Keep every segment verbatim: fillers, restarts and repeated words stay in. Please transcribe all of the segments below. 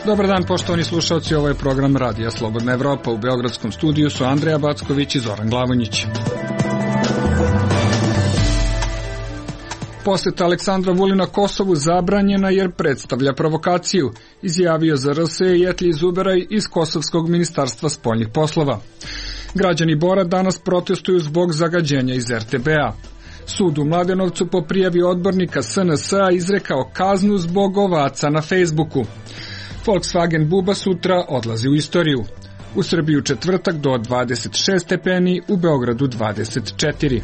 Dobar dan, poštovani slušalci, ovo je program Radija Slobodna Evropa. U beogradskom studiju su Andreja Backović i Zoran Glavonjić. Poseta Aleksandra Vulina Kosovu zabranjena jer predstavlja provokaciju, izjavio za R S Jetlji Zuberaj iz Kosovskog ministarstva spoljnih poslova. Građani Bora danas protestuju zbog zagađenja iz R T B-a. Sud u Mladenovcu po prijavi odbornika S N S-a izrekao kaznu zbog ovaca na Facebooku. Volkswagen Buba sutra odlazi u istoriju. U Srbiji u četvrtak do dvadeset šest stepeni, u Beogradu dvadeset četiri.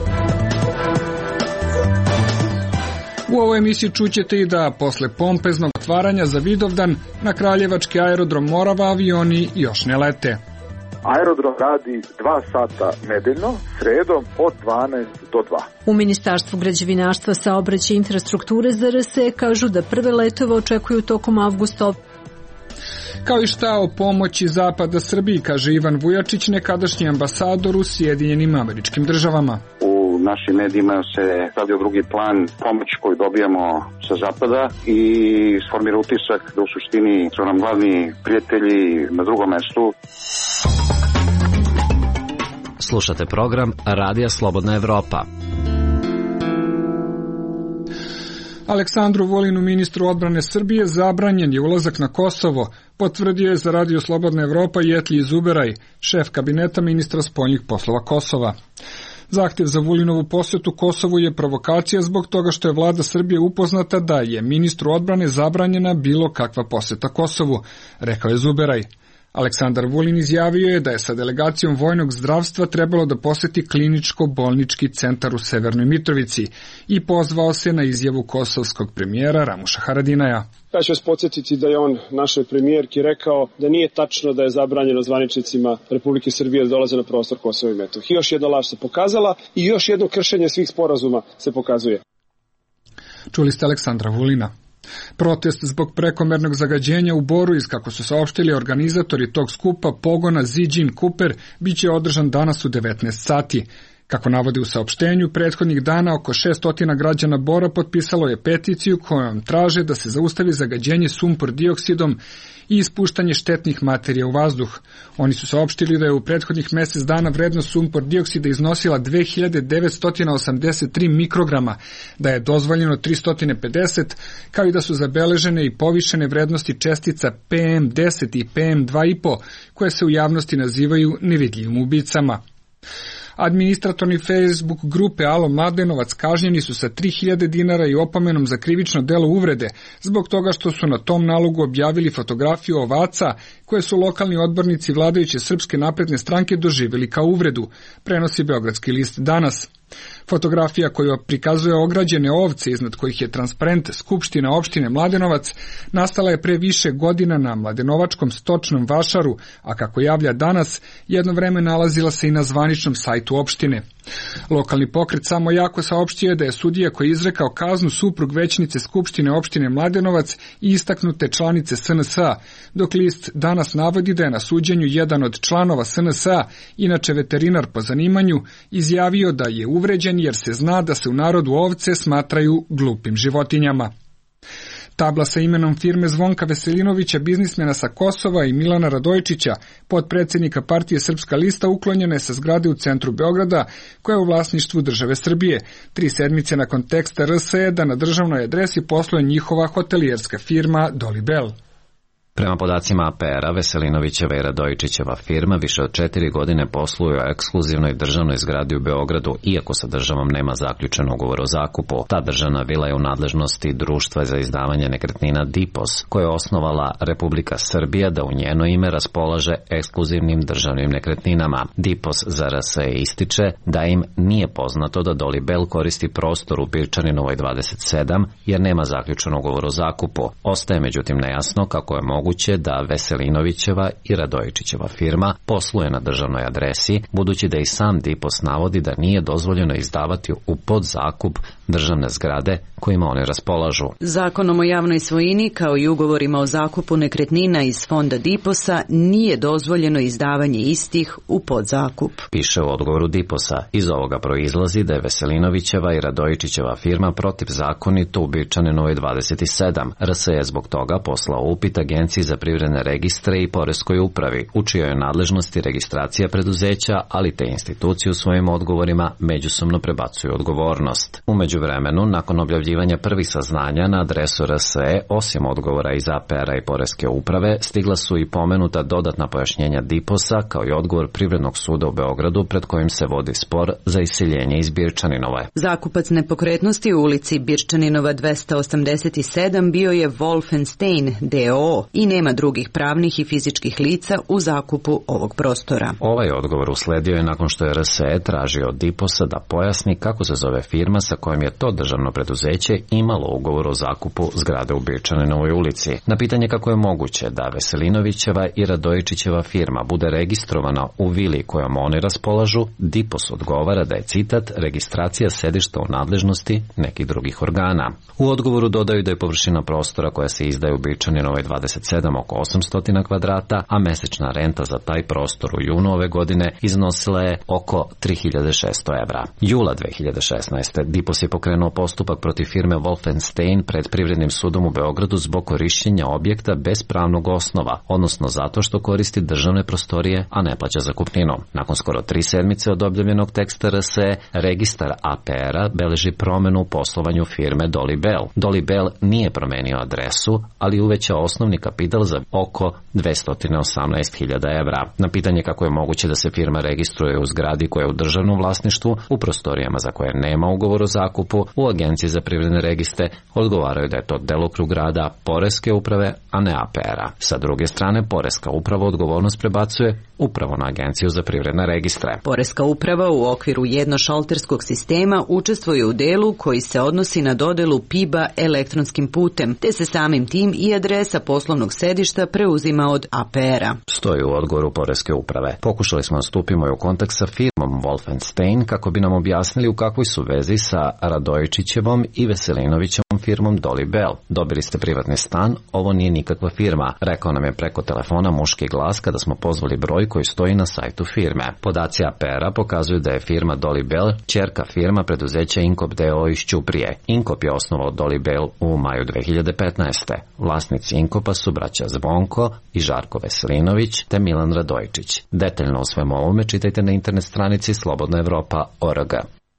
U ovoj emisiji čućete i da posle pompeznog otvaranja za Vidovdan na Kraljevački aerodrom Morava avioni još ne lete. Aerodrom radi dva sata nedeljno, sredom od dvanaest do dva. U Ministarstvu građevinarstva, saobraćaja i infrastrukture za R S E kažu da prve letove očekuju tokom avgusta. Kao i šta o pomoći Zapada Srbiji, kaže Ivan Vujačić, nekadašnji ambasador u Sjedinjenim Američkim Državama. U našim medijima se stavlja u drugi plan pomoć koju dobijamo sa Zapada i formira utisak da u suštini su nam glavni prijatelji na drugom mestu. Slušate program Radija Slobodna Evropa. Aleksandru Vulinu, ministru odbrane Srbije, zabranjen je ulazak na Kosovo, potvrdio je za Radio Slobodna Evropa Jetlji Zuberaj, šef kabineta ministra spoljnih poslova Kosova. Zahtev za Vulinovu posjetu Kosovu je provokacija zbog toga što je vlada Srbije upoznata da je ministru odbrane zabranjena bilo kakva posjeta Kosovu, rekao je Zuberaj. Aleksandar Vulin izjavio je da je sa delegacijom vojnog zdravstva trebalo da poseti kliničko-bolnički centar u Severnoj Mitrovici i pozvao se na izjavu kosovskog premijera Ramuša Haradinaja. Ja ću vas podsjetiti da je on našoj premijerki rekao da nije tačno da je zabranjeno zvaničnicima Republike Srbije da dolaze na prostor Kosova i Metohije. Još jedna laž se pokazala i još jedno kršenje svih sporazuma se pokazuje. Čuli ste Aleksandra Vulina. Protest zbog prekomernog zagađenja u Boru, iz kako su saopštili organizatori tog skupa pogona Ziđin Kuper, bit će održan danas u devetnaest sati. Kako navode u saopštenju, prethodnih dana oko šesto građana Bora potpisalo je peticiju kojom traže da se zaustavi zagađenje sumpor dioksidom i ispuštanje štetnih materija u vazduh. Oni su saopštili da je u prethodnih mesec dana vrednost sumpor dioksida iznosila dve hiljade devetsto osamdeset tri mikrograma, da je dozvoljeno tristo pedeset, kao i da su zabeležene i povišene vrednosti čestica P M deset i P M dva i po, koje se u javnosti nazivaju nevidljivim ubicama. Administratorni Facebook grupe Alo Mladenovac kažnjeni su sa tri hiljade dinara i opomenom za krivično delo uvrede, zbog toga što su na tom nalogu objavili fotografiju ovaca koje su lokalni odbornici vladajuće Srpske napredne stranke doživjeli kao uvredu, prenosi Beogradski list danas. Fotografija koju prikazuje ograđene ovce iznad kojih je transparent Skupština opštine Mladenovac nastala je pre više godina na Mladenovačkom stočnom vašaru, a kako javlja danas, jedno vreme nalazila se i na zvaničnom sajtu opštine. Lokalni pokret Samo jako saopštio je da je sudija koji je izrekao kaznu suprug većnice Skupštine opštine Mladenovac i istaknute članice S N S-a, dok list danas navodi da je na suđenju jedan od članova S N S-a, inače veterinar po zanimanju, izjavio da je uvređen jer se zna da se u narodu ovce smatraju glupim životinjama. Tabla sa imenom firme Zvonka Veselinovića, biznismena sa Kosova, i Milana Radojčića, potpredsjednika partije Srpska lista, uklonjena je sa zgrade u centru Beograda, koja je u vlasništvu države Srbije, tri sedmice nakon teksta R S E da na državnoj adresi posluje njihova hotelijerska firma Dolibel. Prema podacima A P R-a, Veselinovićeva i Radojičićeva firma više od četiri godine posluju u ekskluzivnoj državnoj zgradi u Beogradu, iako sa državom nema zaključen ugovor o zakupu. Ta državna vila je u nadležnosti Društva za izdavanje nekretnina D I P O S, koje je osnovala Republika Srbija da u njeno ime raspolaže ekskluzivnim državnim nekretninama. D I P O S za R S E ističe da im nije poznato da Dolibel koristi prostor u Pirčaninovoj dvadeset sedam, jer nema zaključen ugovor o zakupu. Ostaje međutim nejasno kako je moguće da Veselinovićeva i Radojičićeva firma posluje na državnoj adresi, budući da i sam D I P O S navodi da nije dozvoljeno izdavati u podzakup državne zgrade kojima one raspolažu. Zakonom o javnoj svojini, kao i ugovorima o zakupu nekretnina iz fonda D I P O S-a, nije dozvoljeno izdavanje istih u podzakup. Piše u odgovoru D I P O S-a. Iz ovoga proizlazi da je Veselinovićeva i Radojičićeva firma protivzakonito u Birčaninovoj dvadeset sedam. R S E je zbog toga poslao upit Agenciji Agenciji za privredne registre i Poreskoj upravi, u čijoj je nadležnosti registracija preduzeća, ali te institucije u svojim odgovorima međusobno prebacuju odgovornost. U međuvremenu, nakon objavljivanja prvih saznanja na adresu R S E, osim odgovora iz A P R-a i Poreske uprave, stigla su i pomenuta dodatna pojašnjenja Diposa, kao i odgovor Privrednog suda u Beogradu pred kojim se vodi spor za iseljenje iz Birčaninove. Zakupac nepokretnosti u ulici Birčaninova dvesta osamdeset sedam bio je Wolfenstein D O O i nema drugih pravnih i fizičkih lica u zakupu ovog prostora. Ovaj odgovor usledio je nakon što je R S E tražio od Diposa da pojasni kako se zove firma sa kojom je to državno preduzeće imalo ugovor o zakupu zgrade u Birčaninovoj ulici. Na pitanje kako je moguće da Veselinovićeva i Radojičićeva firma bude registrovana u vili kojom oni raspolažu, Dipos odgovara da je, citat, registracija sedišta u nadležnosti nekih drugih organa. U odgovoru dodaju da je površina prostora koja se izdaje u Birčaninovoj dvadeset sedam oko osamsto kvadrata, a mesečna renta za taj prostor u junu ove godine iznosila je oko tri hiljade šesto evra. Jula dve hiljade šesnaeste. Dipos je pokrenuo postupak protiv firme Wolfenstein pred Privrednim sudom u Beogradu zbog korišćenja objekta bez pravnog osnova, odnosno zato što koristi državne prostorije, a ne plaća zakupninu. Nakon skoro tri sedmice od objavljenog teksta R S E, registar A P R-a beleži promenu u poslovanju firme Dolly Bell. Dolly Bell nije promenio adresu, ali uvećao osnovni kapital za oko dvesta osamnaest hiljada evra. Na pitanje kako je moguće da se firma registruje u zgradi koja je u državnom vlasništvu, u prostorijama za koje nema ugovor o zakupu, u Agenciji za privredne registre odgovaraju da je to delokrug rada Poreske uprave, a ne A P R-a. Sa druge strane, Poreska uprava odgovornost prebacuje upravo na Agenciju za privredne registre. Poreska uprava u okviru jednošalterskog sistema učestvuje u delu koji se odnosi na dodelu P I B-a elektronskim putem, te se samim tim i adresa poslovnog sedišta preuzima od A P R-a. Stoji u odgovoru Poreske uprave. Pokušali smo da stupimo i u kontakt sa firmom Wolfenstein kako bi nam objasnili u kakvoj su vezi sa Radojičićevom i Veselinovićevom firmom Dolly Bell. Dobili ste privatni stan, ovo nije nikakva firma, rekao nam je preko telefona muški glas kada smo pozvali broj koji stoji na sajtu firme. Podaci A P R-a pokazuju da je firma Dolly Bell ćerka firma preduzeća Inkop D O O iz Ćuprije. Inkop je osnovao Dolly Bell u maju dve hiljade petnaeste. Vlasnici Inkopa su braća Zvonko i Žarko Veselinović te Milan Radojičić. Detaljno o svemu ovome čitajte na internet stranici slobodna evropa tačka org.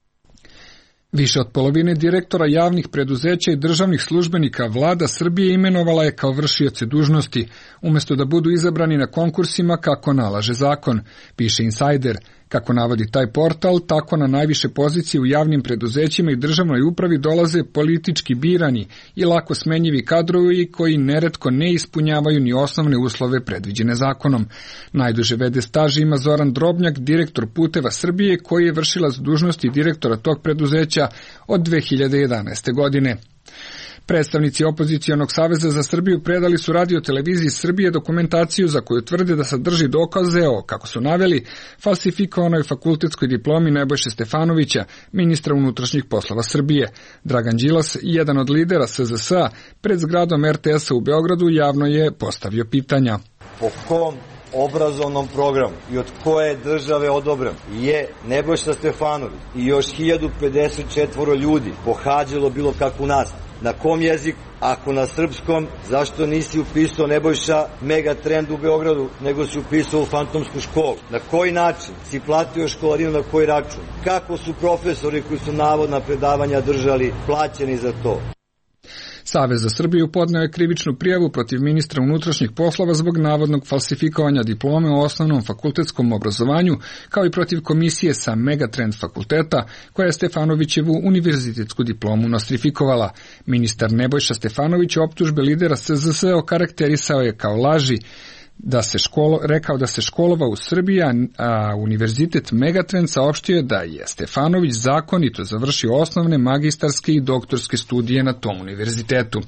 Više od polovine direktora javnih preduzeća i državnih službenika vlada Srbije imenovala je kao vršioce dužnosti, umjesto da budu izabrani na konkursima kako nalaže zakon, piše Insider. Kako navodi taj portal, tako na najviše pozicije u javnim preduzećima i državnoj upravi dolaze politički birani i lako smenjivi kadrovi koji neretko ne ispunjavaju ni osnovne uslove predviđene zakonom. Najduže vede staž ima Zoran Drobnjak, direktor Puteva Srbije, koji je vršilac dužnosti direktora tog preduzeća od dve hiljade jedanaeste. godine. Predstavnici Opozicionog saveza za Srbiju predali su Radio-televiziji Srbije dokumentaciju za koju tvrde da sadrži dokaze o, kako su naveli, falsifikovanoj fakultetskoj diplomi Nebojše Stefanovića, ministra unutrašnjih poslova Srbije. Dragan Đilas, jedan od lidera S Z S-a, pred zgradom R T S-a u Beogradu javno je postavio pitanja. Po kom obrazovnom programu i od koje države odobren je Nebojša Stefanović i još hiljadu pedeset četiri ljudi pohađalo bilo kakvu nastavu? Na kom jeziku? Ako na srpskom, zašto nisi upisao Nebojša Megatrend u Beogradu, nego si upisao u fantomsku školu? Na koji način si platio školarinu, na koji račun? Kako su profesori koji su navodna predavanja držali plaćeni za to? Savez za Srbiju podneo je krivičnu prijavu protiv ministra unutrašnjih poslova zbog navodnog falsifikovanja diplome o osnovnom fakultetskom obrazovanju, kao i protiv komisije sa Megatrend fakulteta, koja je Stefanovićevu univerzitetsku diplomu nostrifikovala. Ministar Nebojša Stefanović optužbe lidera S Z S okarakterisao je kao laži, da se školo, rekao da se školova u Srbiji, a univerzitet Megatrend saopštio da je Stefanović zakonito završio osnovne magistarske i doktorske studije na tom univerzitetu.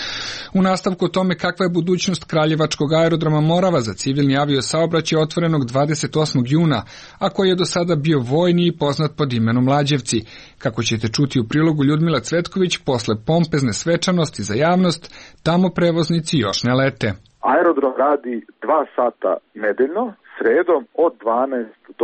U nastavku o tome kakva je budućnost Kraljevačkog aerodroma Morava za civilni aviosaobraćaj otvorenog dvadeset osmog juna, a koji je do sada bio vojni i poznat pod imenom Lađevci. Kako ćete čuti u prilogu Ljudmila Cvetković, posle pompezne svečanosti za javnost, tamo prevoznici još ne lete. Aerodrom radi dva sata nedeljno, sredom od dvanaest do dva.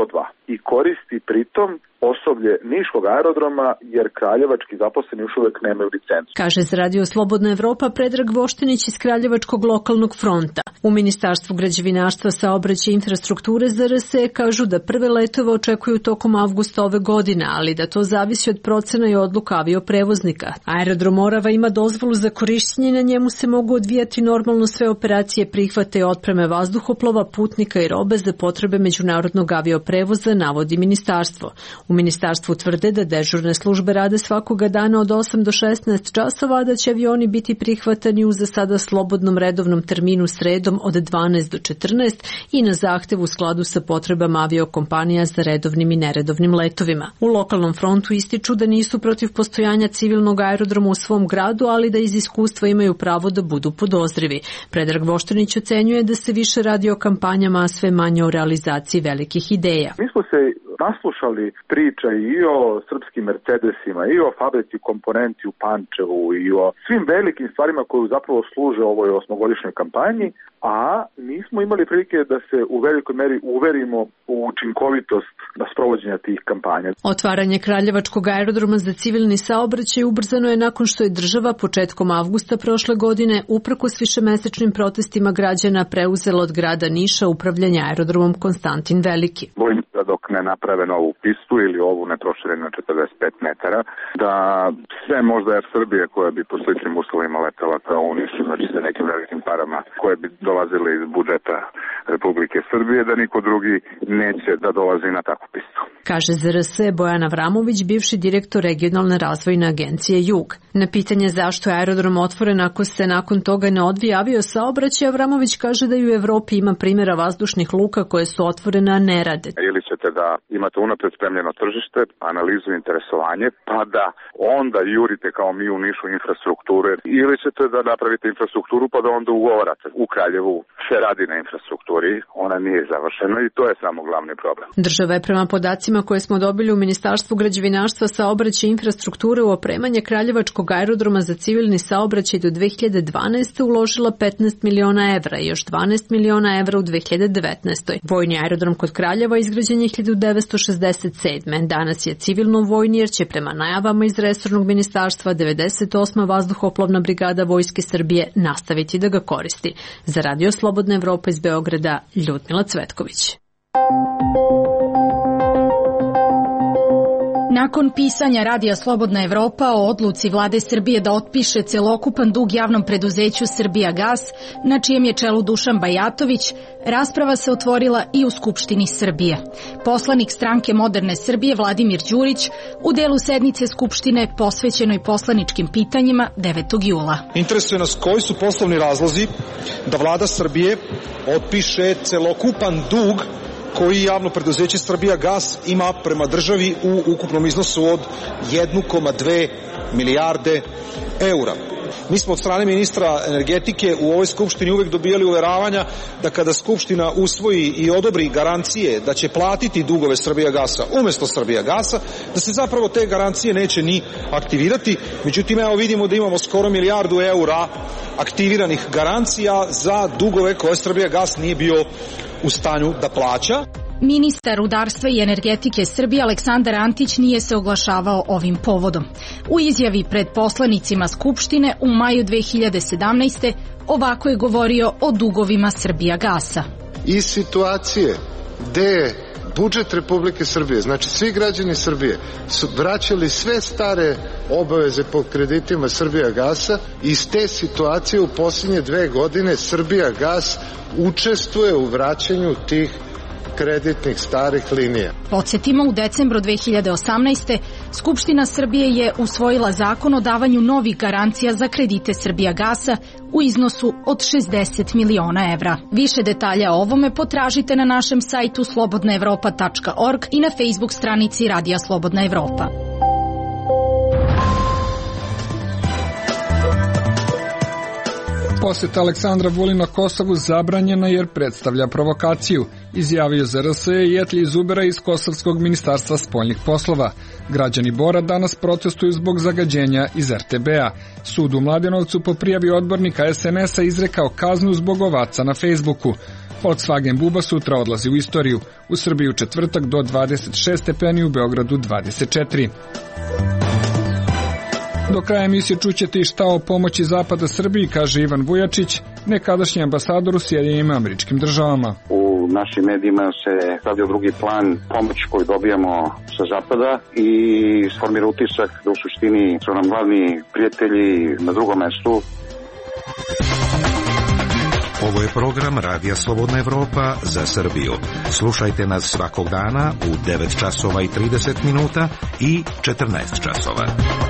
i koristi pritom osoblje niškog aerodroma jer kraljevački zaposleni još uvek nemaju licencu. Kaže za Radio Slobodna Evropa Predrag Voštinić iz Kraljevačkog lokalnog fronta. U Ministarstvu građevinarstva, saobraćaja i infrastrukture Z R S kažu da prve letove očekuju tokom avgusta ove godine, ali da to zavisi od procena i odluka avioprevoznika. Aerodrom Morava ima dozvolu za korišćenje i na njemu se mogu odvijati normalno sve operacije prihvata i otpreme vazduhoplova, putnika i robe za potrebe međunarodnog avioprevoza, navodi ministarstvo. U ministarstvu tvrde da dežurne službe rade svakoga dana od osam do šesnaest časova, da će avioni biti prihvatani u za sada slobodnom redovnom terminu sredom od dvanaest do četrnaest i na zahtev u skladu sa potrebama aviokompanija za redovnim i neredovnim letovima. U lokalnom frontu ističu da nisu protiv postojanja civilnog aerodroma u svom gradu, ali da iz iskustva imaju pravo da budu podozrivi. Predrag Voštinić ocenjuje da se više radi o kampanjama, a sve manje o realizaciji velikih ideja. Mi smo se naslušali priča i o srpskim Mercedesima, i o fabrici komponenti u Pančevu, i o svim velikim stvarima koje zapravo služe ovoj osmogodišnjoj kampanji, a nismo imali prilike da se u velikoj meri uverimo u učinkovitost na sprovođenja tih kampanja. Otvaranje Kraljevačkog aerodroma za civilni saobraćaj ubrzano je nakon što je država početkom avgusta prošle godine, uprkos višemesečnim protestima građana, preuzela od grada Niša upravljanje aerodromom Konstantin Veliki. Bojim se dok ne naprave novu pistu ili ovu neproširenu na četrdeset pet metara, da sve možda Air Srbije koja bi po sličnim uslovima letela kao u Nišu, znači sa nekim velikim parama koje bi dolazile iz budžeta Republike Srbije, da niko drugi neće da dolazi na takvu pistu. Kaže Z R S Bojan Avramović, bivši direktor regionalne razvojne agencije Jug. Na pitanje zašto je aerodrom otvoren ako se nakon toga ne odvija avio saobraćaj, Avramović kaže da i u Evropi ima primjera vazdušnih luka koje su otvorene, a ne rade. Ili ćete da imate unapred spremljeno tržište, analizu interesovanje, pa da onda jurite kao mi u Nišu infrastrukture, ili ćete da napravite infrastrukturu pa da onda ugovarate. U Kraljevu se radi na infrastrukturi, ona nije završena i to je samo glavni problem. Država je prema podacima koje smo dobili u Ministarstvu građevinarstva, saobraćaja i infrastrukture u opremanje Kraljevačkog aerodroma za civilni saobraćaj do dve hiljade dvanaeste. uložila petnaest miliona evra i još dvanaest miliona evra u dve hiljade devetnaestoj. Vojni aerodrom kod Kraljeva izgrađen je hiljadu devetsto šezdeset sedme. Danas je civilno-vojni jer će prema najavama iz resornog ministarstva devedeset osma vazduhoplovna brigada Vojske Srbije nastaviti da ga koristi. Za Radio Slobodna Evropa iz Beograda, Ljudmila Cvetković. Nakon pisanja Radija Slobodna Evropa o odluci Vlade Srbije da otpiše celokupan dug javnom preduzeću Srbijagas, na čijem je čelu Dušan Bajatović, rasprava se otvorila i u Skupštini Srbije. Poslanik stranke Moderne Srbije Vladimir Đurić u delu sednice Skupštine posvećenoj poslaničkim pitanjima devetog jula. Interesuje nas koji su poslovni razlozi da Vlada Srbije otpiše celokupan dug koji javno preduzeće Srbijagas ima prema državi u ukupnom iznosu od jedan zarez dve milijarde eura. Mi smo od strane ministra energetike u ovoj Skupštini uvek dobijali uveravanja da kada Skupština usvoji i odobri garancije da će platiti dugove Srbijagasa umesto Srbijagasa, da se zapravo te garancije neće ni aktivirati. Međutim, evo vidimo da imamo skoro milijardu eura aktiviranih garancija za dugove koje Srbijagas nije bio u stanju da plaća. Ministar rudarstva i energetike Srbije Aleksandar Antić nije se oglašavao ovim povodom. U izjavi pred poslanicima Skupštine u maju dve hiljade sedamnaeste. ovako je govorio o dugovima Srbijagasa. Iz situacije gde je budžet Republike Srbije, znači svi građani Srbije, su vraćali sve stare obaveze po kreditima Srbijagasa, iz te situacije u posljednje dve godine Srbijagas učestvuje u vraćanju tih kreditnih starih linija. Podsjetimo, u decembru dve hiljade osamnaeste. Skupština Srbije je usvojila zakon o davanju novih garancija za kredite Srbijagasa u iznosu od šezdeset miliona evra. Više detalja o ovome potražite na našem sajtu slobodna evropa tačka org i na Facebook stranici Radija Slobodna Evropa. Posjeta Aleksandra Vulina Kosovu zabranjena jer predstavlja provokaciju, izjavio Z R S i Etli Zubera iz Kosovskog ministarstva spoljnih poslova. Građani Bora danas protestuju zbog zagađenja iz R T B-a. Sud u Mladenovcu po prijavi odbornika S N S-a izrekao kaznu zbog ovaca na Facebooku. Volkswagen Buba sutra odlazi u istoriju. U Srbiji u četvrtak do dvadeset šest stepeni, u Beogradu dvadeset četiri. Do kraja emisije čućete i šta o pomoći Zapada Srbiji, kaže Ivan Vujačić, nekadašnji ambasador u Sjedinjenim Američkim Državama. U našim medijima se stavlja u drugi plan pomoć koju dobijamo sa Zapada i sformira utisak da u suštini su nam glavni prijatelji na drugom mestu. Ovo je program Radija Slobodna Evropa za Srbiju. Slušajte nas svakog dana u devet časova i trideset minuta i četrnaest časova.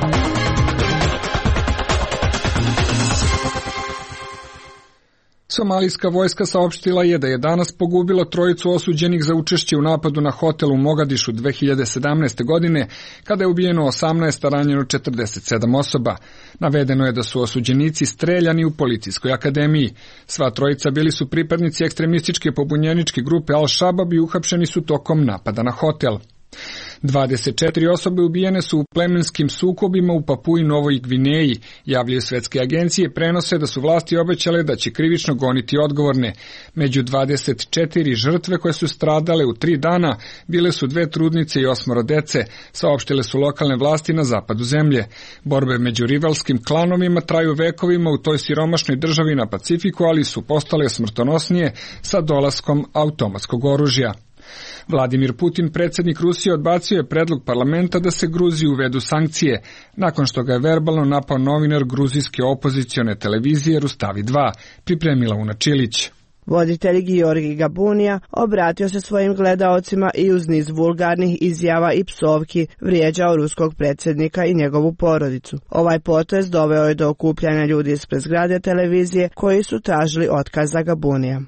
Somalijska vojska saopštila je da je danas pogubilo trojicu osuđenih za učešće u napadu na hotel u Mogadišu dve hiljade sedamnaeste. godine, kada je ubijeno osamnaest, a ranjeno četrdeset sedam osoba. Navedeno je da su osuđenici streljani u policijskoj akademiji. Sva trojica bili su pripadnici ekstremističke pobunjeničke grupe Al-Shabab i uhapšeni su tokom napada na hotel. dvadeset četiri osobe ubijene su u plemenskim sukobima u Papui Novoj Gvineji. Javljaju svetske agencije, prenose da su vlasti obećale da će krivično goniti odgovorne. Među dvadeset četiri žrtve koje su stradale u tri dana bile su dve trudnice i osmoro dece, saopštile su lokalne vlasti na zapadu zemlje. Borbe među rivalskim klanovima traju vekovima u toj siromašnoj državi na Pacifiku, ali su postale smrtonosnije sa dolaskom automatskog oružja. Vladimir Putin, predsjednik Rusije, odbacio je predlog parlamenta da se Gruziji uvedu sankcije, nakon što ga je verbalno napao novinar gruzijske opozicione televizije Rustavi dva, pripremila Una Čilić. Voditelj Giorgi Gabunija obratio se svojim gledaocima i uz niz vulgarnih izjava i psovki vrijeđao ruskog predsjednika i njegovu porodicu. Ovaj potez doveo je do okupljanja ljudi ispred zgrade televizije koji su tražili otkaz za Gabunija.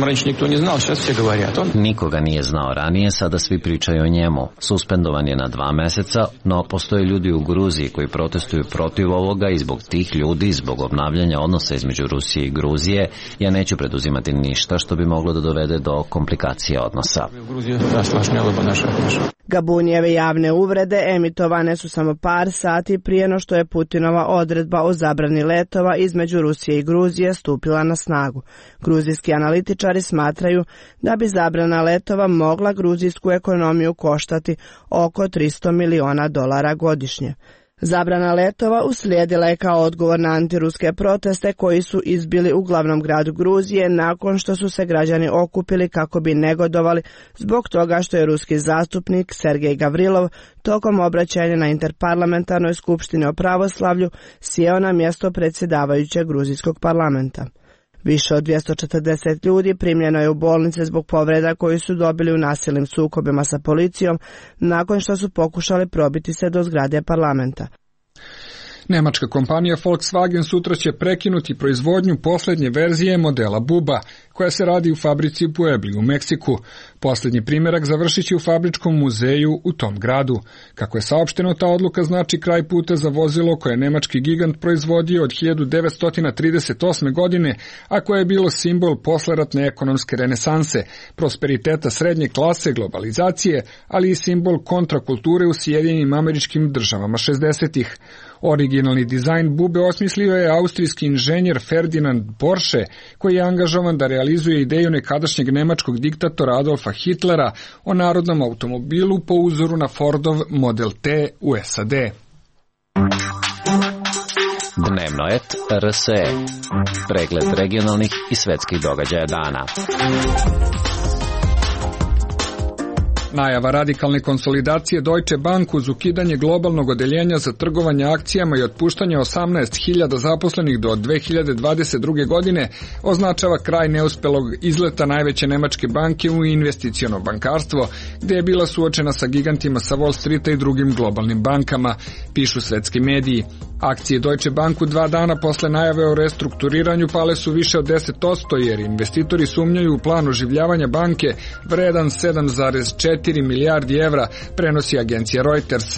Nikoga nije znao ranije, sada svi pričaju o njemu. Suspendovan je na dva meseca, no postoje ljudi u Gruziji koji protestuju protiv ovoga i zbog tih ljudi, zbog obnavljanja odnosa između Rusije i Gruzije, ja neću preduzimati ništa što bi moglo da dovede do komplikacije odnosa. Gabunijeve javne uvrede emitovane su samo par sati prije no što je Putinova odredba o zabrani letova između Rusije i Gruzije stupila na snagu. Gruzijski analitičari smatraju da bi zabrana letova mogla gruzijsku ekonomiju koštati oko tristo miliona dolara godišnje. Zabrana letova uslijedila je kao odgovor na antiruske proteste koji su izbili u glavnom gradu Gruzije nakon što su se građani okupili kako bi negodovali zbog toga što je ruski zastupnik Sergej Gavrilov tokom obraćanja na interparlamentarnoj skupštini o pravoslavlju sjeo na mjesto predsjedavajućeg gruzijskog parlamenta. Više od dvjesto četrdeset ljudi primljeno je u bolnice zbog povreda koji su dobili u nasilnim sukobima sa policijom nakon što su pokušali probiti se do zgrade parlamenta. Nemačka kompanija Volkswagen sutra će prekinuti proizvodnju posljednje verzije modela Buba, koja se radi u fabrici u Puebli u Meksiku. Posljednji primjerak završit će u fabričkom muzeju u tom gradu. Kako je saopšteno, ta odluka znači kraj puta za vozilo koje je nemački gigant proizvodio od hiljadu devetsto trideset osme. godine, a koje je bilo simbol posleratne ekonomske renesanse, prosperiteta srednje klase, globalizacije, ali i simbol kontrakulture u Sjedinjenim Američkim Državama šezdesetih. Originalni dizajn Bube osmislio je austrijski inženjer Ferdinand Porsche, koji je angažovan da realizuje ideju nekadašnjeg nemačkog diktatora Adolfa Hitlera o narodnom automobilu po uzoru na Fordov Model T u S A D. Dnevno et R S E. Pregled regionalnih i svetskih događaja dana. Najava radikalne konsolidacije Deutsche Bank uz ukidanje globalnog odeljenja za trgovanje akcijama i otpuštanje osamnaest hiljada zaposlenih do dve hiljade dvadeset druge. godine označava kraj neuspelog izleta najveće nemačke banke u investiciono bankarstvo, gde je bila suočena sa gigantima sa Wall Streeta i drugim globalnim bankama, pišu svetski mediji. Akcije Deutsche Banku dva dana posle najave o restrukturiranju pale su više od deset posto jer investitori sumnjaju u plan oživljavanja banke vredan sedam zarez četiri milijardi evra, prenosi agencija Reuters.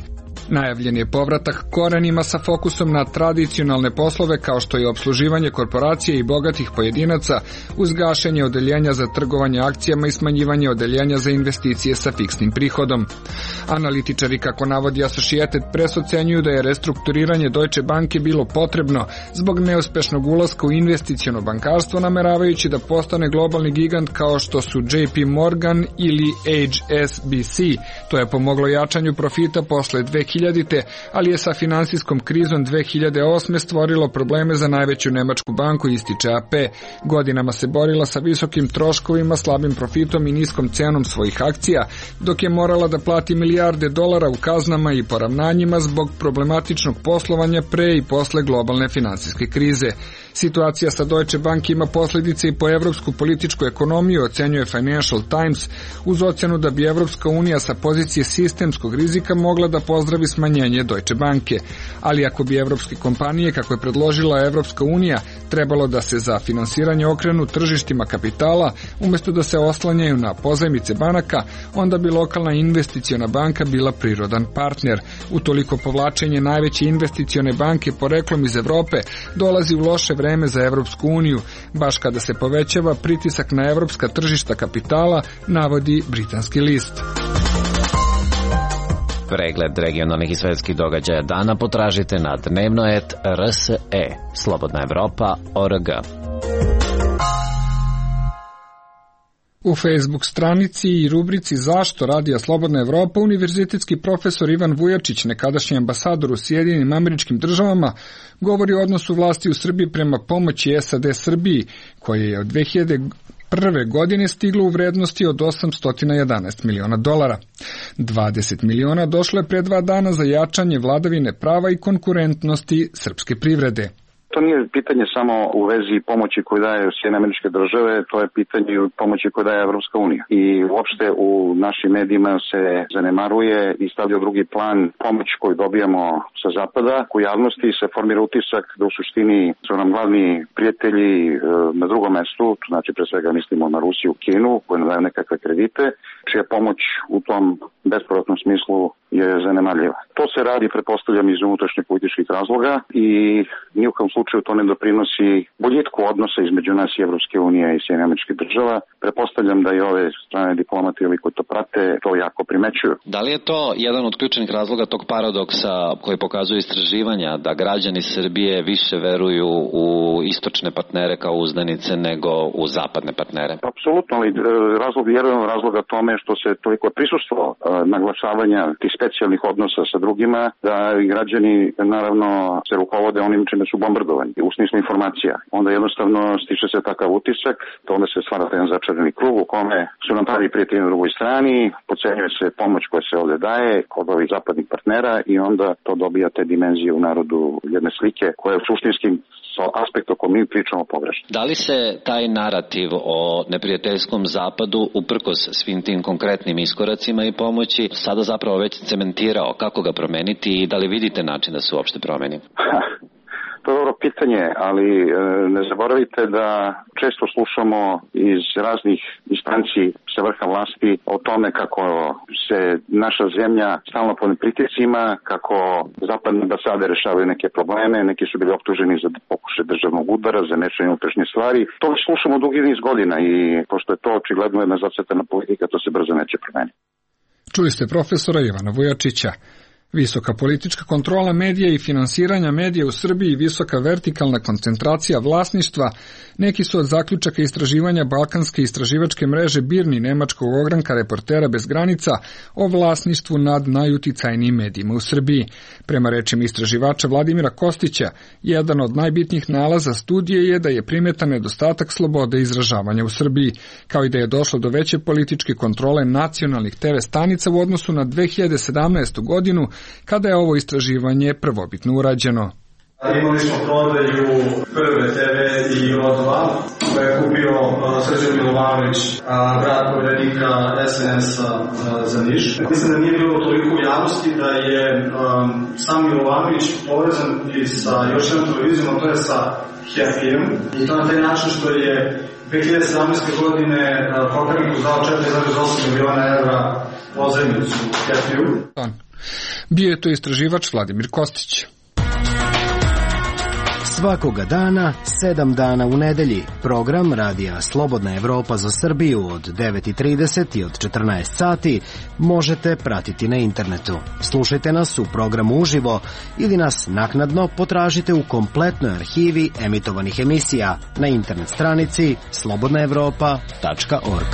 Najavljen je povratak korenima sa fokusom na tradicionalne poslove kao što je opsluživanje korporacije i bogatih pojedinaca uz gašenje odeljenja za trgovanje akcijama i smanjivanje odeljenja za investicije sa fiksnim prihodom. Analitičari, kako navodi Associated Press, ocenjuju da je restrukturiranje Deutsche Banke bilo potrebno zbog neuspešnog ulaska u investiciono bankarstvo, nameravajući da postane globalni gigant kao što su J P Morgan ili H S B C. To je pomoglo jačanju profita posle dve hiljadite. ali je sa finansijskom krizom dve hiljade osme stvorilo probleme za najveću nemačku banku, ističe A P. Godinama se borila sa visokim troškovima, slabim profitom i niskom cenom svojih akcija, dok je morala da plati milijarde dolara u kaznama i poravnanjima zbog problematičnog poslovanja pre i posle globalne finansijske krize. Situacija sa Deutsche Bank ima posljedice i po evropsku političku ekonomiju, ocenjuje Financial Times, uz ocenu da bi Evropska unija sa pozicije sistemskog rizika mogla da pozdravi smanjenje Deutsche Banke. Ali ako bi evropske kompanije, kako je predložila Evropska unija, trebalo da se za finansiranje okrenu tržištima kapitala, umjesto da se oslanjaju na pozajmice banaka, onda bi lokalna investiciona banka bila prirodan partner. Utoliko povlačenje najveće investicione banke poreklom iz Evrope dolazi u loše vreme za Evropsku uniju, baš kada se povećava pritisak na evropska tržišta kapitala, navodi britanski list. Pregled regionalnih i svetskih događaja dana potražite na dnevnoet R S E, Slobodna Evropa, O R G. U Facebook stranici i rubrici Zašto Radija Slobodna Evropa univerzitetski profesor Ivan Vujačić, nekadašnji ambasador u Sjedinjenim Američkim Državama, govori o odnosu vlasti u Srbiji prema pomoći S A D Srbiji, koje je od dve hiljade prve godine stiglo u vrednosti od osamsto jedanaest miliona dolara. dvadeset miliona došlo je pre dva dana za jačanje vladavine prava i konkurentnosti srpske privrede. To nije pitanje samo u vezi pomoći koju daje Sjedinjene Američke Države, to je pitanje pomoći koju daje Evropska unija. I uopšte u našim medijima se zanemaruje i stavlja u drugi plan pomoć koju dobijamo sa zapada. U javnosti se formira utisak da u suštini su nam glavni prijatelji na drugom mestu, znači pre svega mislimo na Rusiju, Kinu, koji nam daju nekakve kredite, čija pomoć u tom bespovratnom smislu je zanemarljiva. To se radi, pretpostavljam, iz unutrašnjih političkih razloga i ni u kom slučaju to ne doprinosi boljitku odnosa između nas i Evropske unije i Sjedinjenih Američkih Država. Pretpostavljam da i ove strane diplomati ili koji to prate to jako primećuju. Da li je to jedan od ključnih razloga tog paradoksa koji pokazuju istraživanja da građani Srbije više veruju u istočne partnere kao uzdanice nego u zapadne partnere? Apsolutno, ali razlog, jedan od razloga tome što se toliko prisustvo naglašavanja tih specijalnih odnosa sa drugima, da i građani naravno se rukovode onim čime su bombardovani u smislu informacija. Onda jednostavno stiče se takav utisak, to onda se stvara jedan začarani krug u kome su nam pravi prijatelji na drugoj strani, podcenjuje se pomoć koja se ovde daje kod ovih zapadnih partnera i onda to dobija te dimenzije u narodu jedne slike koja je u suštinskim aspekt o kojem mi pričamo pogrešno. Da li se taj narativ o neprijateljskom zapadu, uprkos svim tim konkretnim iskoracima i pomoći, sada zapravo već cementirao? Kako ga promeniti i da li vidite način da se uopšte promeni? To je dobro pitanje, ali e, ne zaboravite da često slušamo iz raznih instanci sa vrha vlasti o tome kako se naša zemlja stalno pod pritiscima, kako zapadne ambasade rešavaju neke probleme, neki su bili optuženi za pokušaj državnog udara, za mešanje unutrašnje stvari. To već slušamo dugi niz godina i pošto je to očigledno jedna zacrtana politika, to se brzo neće promeniti. Čuli ste profesora Ivana Vujačića. Visoka politička kontrola medija i finansiranja medija u Srbiji i visoka vertikalna koncentracija vlasništva neki su od zaključaka istraživanja Balkanske istraživačke mreže Birni nemačkog ogranka Reportera bez granica o vlasništvu nad najuticajnijim medijima u Srbiji. Prema rečima istraživača Vladimira Kostića, jedan od najbitnijih nalaza studije je da je primetan nedostatak slobode izražavanja u Srbiji, kao i da je došlo do veće političke kontrole nacionalnih te ve stanica u odnosu na dve hiljade sedamnaestu godinu, kada je ovo istraživanje prvobitno urađeno. Imali smo prodaju prve te ve i O dva, koje je kupio Srđan Milovanović, grad povrednika es en es-a za Niš. Mislim da nije bilo toliko u javnosti da je um, sam Milovanović povezan i sa još jednom televizijom, a to je sa Happy-em. I to na taj način što je dve hiljade sedamnaeste. godine Koperniku dao četiri zarez osam miliona evra pozajmicu Happy-u. Bio je to istraživač Vladimir Kostić. Svakoga dana, sedam dana u nedelji, program Radija Slobodna Evropa za Srbiju od devet i trideset i od četrnaest sati možete pratiti na internetu. Slušajte nas u programu uživo ili nas naknadno potražite u kompletnoj arhivi emitovanih emisija na internet stranici slobodna evropa tačka org.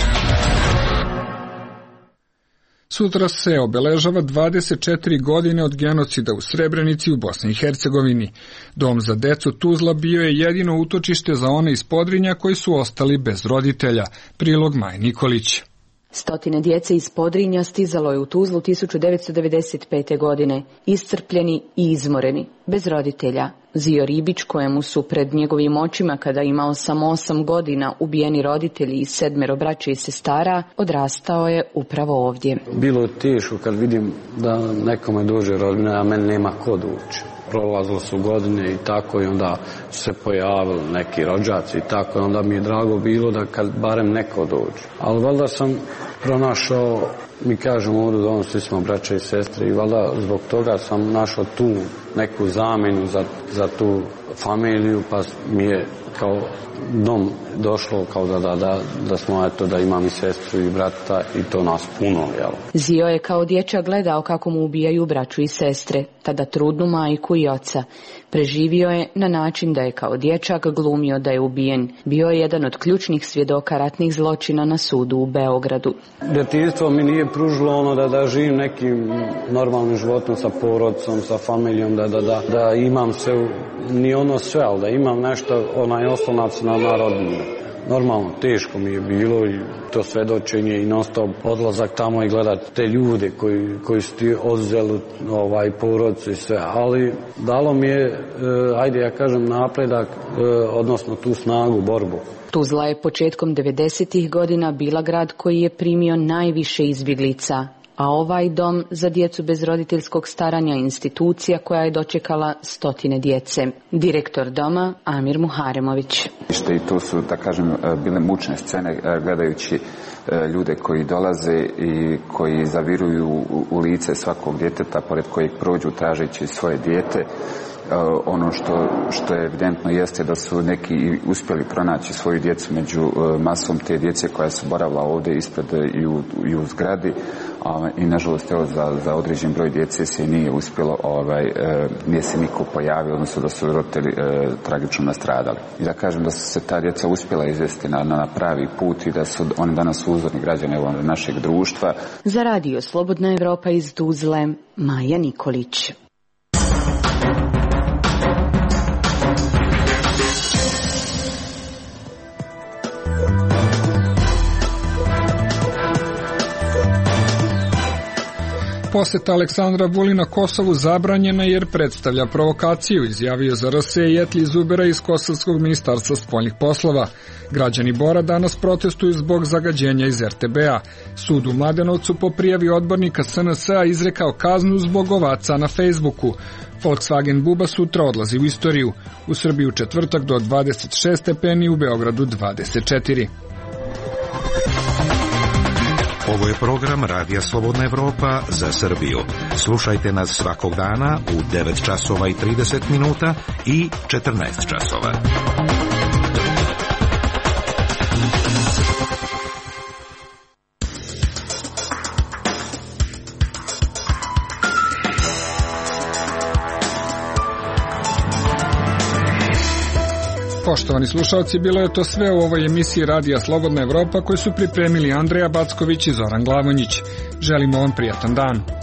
Sutra se obeležava dvadeset četiri godine od genocida u Srebrenici u Bosni i Hercegovini. Dom za decu Tuzla bio je jedino utočište za one iz Podrinja koji su ostali bez roditelja. Prilog Maje Nikolić. Stotine djece iz Podrinja stizalo je u Tuzlu tisuću devetsto devedeset pete. godine, iscrpljeni i izmoreni, bez roditelja. Zio Ribić, kojemu su pred njegovim očima, kada je imao samo osam godina, ubijeni roditelji i sedmero braće i sestara, odrastao je upravo ovdje. Bilo je teško kad vidim da nekome dođe rodbina, a meni nema ko doći. Prolazilo su godine i tako, i onda su se pojavili neki rođaci i tako, i onda mi je drago bilo da kad barem neko dođe. Ali valjda sam pronašao, mi kažemo ovdje da on svi smo braća i sestre, i valjda zbog toga sam našao tu neku zamjenu za, za tu familiju, pa mi je kao dom došlo kao da, da, da, da smo eto da imam i sestru i brata i to nas puno, jel? Zio je kao dječak gledao kako mu ubijaju braću i sestre, tada trudnu majku i oca. Preživio je na način da je kao dječak glumio da je ubijen. Bio je jedan od ključnih svjedoka ratnih zločina na sudu u Beogradu. Djetinjstvo mi nije pružilo ono da, da živim nekim normalnim životom sa porodcom, sa familijom, da, da, da, da imam sve, ni ono sve, ali da imam nešto, onaj oslonac na, na rodbinu. Normalno, teško mi je bilo i to svedočenje i non stop odlazak tamo i gledat te ljude koji, koji su ti oduzeli ovaj, porodcu i sve, ali dalo mi je, eh, ajde ja kažem, napredak, eh, odnosno tu snagu, borbu. Tuzla je početkom devedesetih godina bila grad koji je primio najviše izbjeglica, a ovaj dom za djecu bez roditeljskog staranja je institucija koja je dočekala stotine djece. Direktor doma Amir Muharemović. I to su, da kažem, bile mučne scene gledajući ljude koji dolaze i koji zaviruju u lice svakog djeteta pored kojeg prođu tražeći svoje dijete. Ono što, što je evidentno jeste da su neki uspjeli pronaći svoju djecu među masom te djece koja su boravila ovdje ispred i u, i u zgradi, a, i nažalost evo, za, za određen broj djece se nije uspjelo, ovaj, e, nije se niko pojavio, odnosno da su roditelji e, tragično nastradali. I da kažem da su se ta djeca uspjela izvesti na, na pravi put i da su oni danas uzorni građani evo, našeg društva. Za Radio Slobodna Evropa iz Tuzle, Maja Nikolić. Poseta Aleksandra Vulina Kosovu zabranjena jer predstavlja provokaciju, izjavio za R S Jetli Zubera iz Kosovskog ministarstva spoljnih poslova. Građani Bora danas protestuju zbog zagađenja iz R T B-a. Sud u Mladenovcu po prijavi odbornika S N S-a izrekao kaznu zbog ovaca na Facebooku. Volkswagen Buba sutra odlazi u istoriju. U Srbiji u četvrtak do dvadeset šest stepeni, u Beogradu dvadeset četiri. Ovo je program Radija Slobodna Evropa za Srbiju. Slušajte nas svakog dana u devet časova i trideset minuta i četrnaest časova. Poštovani slušalci, bilo je to sve u ovoj emisiji Radija Slobodna Evropa koju su pripremili Andreja Backović i Zoran Glavonjić. Želimo vam prijatan dan.